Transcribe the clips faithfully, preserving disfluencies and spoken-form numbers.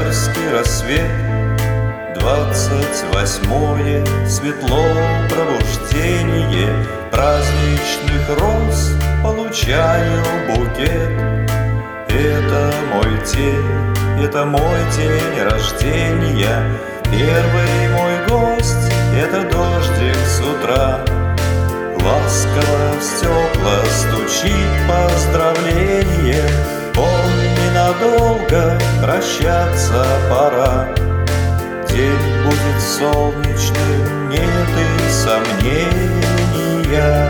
октябрьский рассвет, двадцать восьмое светло пробуждение, праздничных роз получаю букет. Это мой день, это мой день рождения, первый мой гость — это дождик с утра. Ласково в стекла стучит поздравление, он ненадолго, прощаться пора. День будет солнечным, нет и сомнения.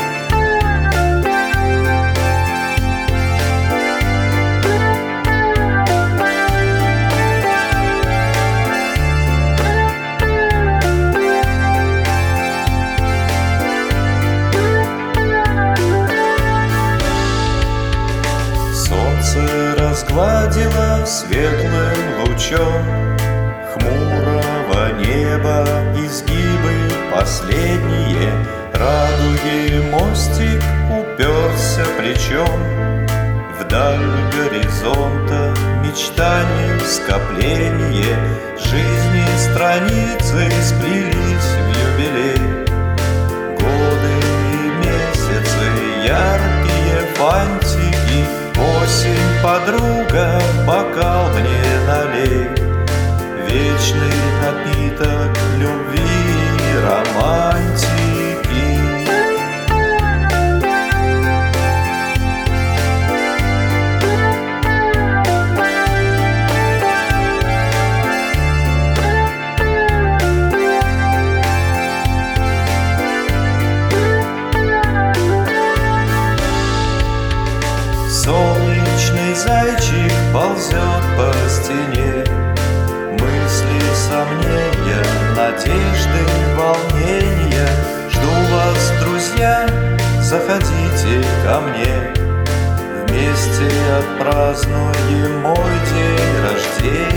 Солнце разгладило светлым лучом хмурого неба изгибы последние, радуги мостик уперся плечом. Вдаль горизонта мечтаний скопление, жизни страницы сплелись в юбилей. Годы и месяцы, яркие фантики, осень, подруга, бокал мне налей. Вечный напиток любви и романтики. Солнечный зайчик ползет по стене, мысли, сомнения, надежды, волнения. Жду вас, друзья, заходите ко мне, вместе отпразднуем мой день рождения.